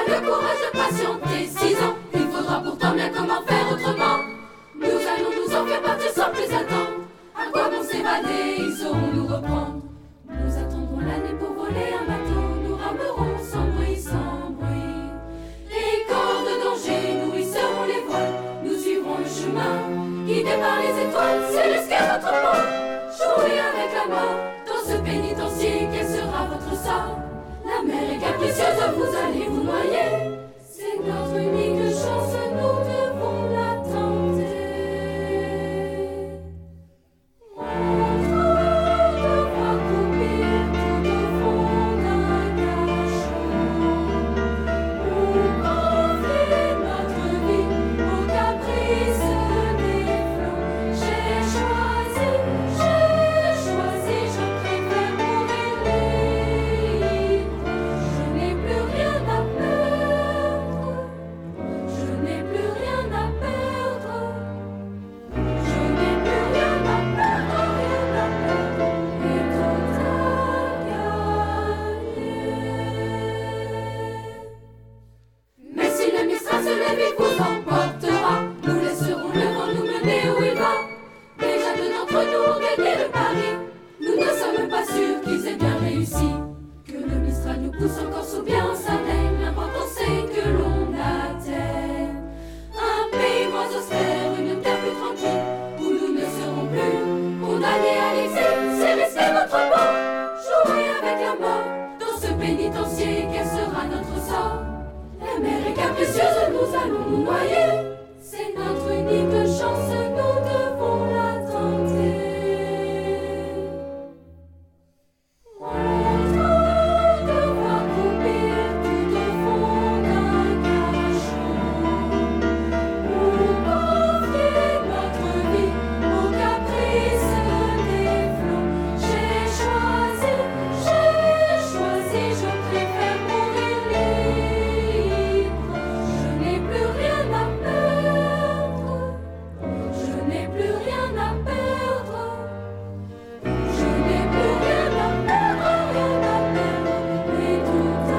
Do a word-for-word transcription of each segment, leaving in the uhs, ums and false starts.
le courage de patienter six ans. Il faudra pourtant bien comment faire autrement. Nous allons nous en faire partir sans plus attendre. À quoi bon s'évader, ils sauront nous reprendre. Nous attendrons l'année pour voler un bateau. Nous ramerons sans bruit, sans bruit. Et quand de danger nous hisserons les voiles, nous suivrons le chemin guidé par les étoiles. C'est risquer notre peau, jouer avec la mort. Dans ce pénitencier, quel sera votre sort? La mer est capricieuse, vous allez vous noyer. C'est notre unique chance, nous devons la tenter. On devra couper tout au fond d'un cachot, ou confier notre vie au caprice des flots. J'ai choisi, j'ai choisi, je préfère mourir libre. Je n'ai plus rien à perdre. Je n'ai plus rien à perdre. Je n'ai plus rien à perdre, rien à perdre, et tout à gagner. Mais si le Mistral se lève, il vous emportera. Nous laisserons le vent nous mener où il va. Déjà deux d'entre nous ont gagné le pari. Nous ne sommes pas sûrs qu'ils aient bien réussi. Que le Mistral nous pousse encore sous bien sa laine. L'important c'est que l'on atteigne un pays moins austère, une terre plus tranquille, où nous ne serons plus condamnés à l'exil. C'est risquer notre peau, jouer avec la mort. Dans ce pénitencier, quel sera notre sort? La mer est capricieuse, nous allons nous noyer. C'est notre unique chance, nous devons la tenter. On devra couper tout au fond d'un cachot, ou confier notre vie au caprice des flots. J'ai choisi, j'ai choisi, je préfère mourir libre. Je n'ai plus rien à perdre. Je n'ai plus rien à perdre. Je n'ai plus rien à perdre, rien à perdre, et tout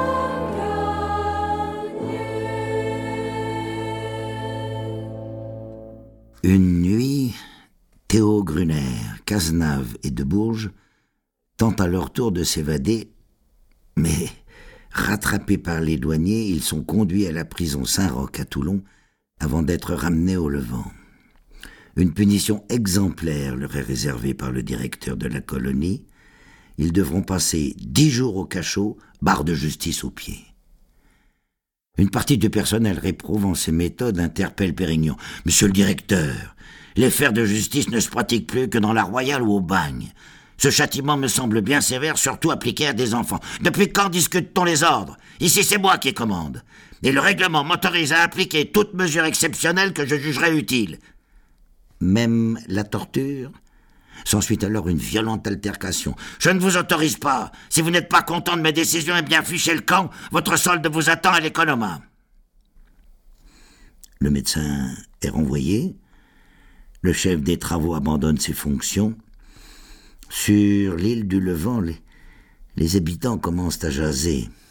à gagner. Une nuit, Théo Gruner, Cazenave et De Bourges tentent à leur tour de s'évader, mais rattrapés par les douaniers, ils sont conduits à la prison Saint-Roch à Toulon avant d'être ramenés au Levant. Une punition exemplaire leur est réservée par le directeur de la colonie. Ils devront passer dix jours au cachot, barre de justice aux pieds. Une partie du personnel réprouvant ces méthodes interpelle Pérignon. « Monsieur le directeur, les fers de justice ne se pratiquent plus que dans la Royale ou au bagne. Ce châtiment me semble bien sévère, surtout appliqué à des enfants. Depuis quand discute-t-on les ordres? Ici, c'est moi qui commande. Et le règlement m'autorise à appliquer toute mesure exceptionnelle que je jugerai utile. » Même la torture? S'ensuit alors une violente altercation. « Je ne vous autorise pas. Si vous n'êtes pas content de mes décisions, eh bien fichez le camp. Votre solde vous attend à l'économa. » Le médecin est renvoyé. Le chef des travaux abandonne ses fonctions. Sur l'île du Levant, les, les habitants commencent à jaser.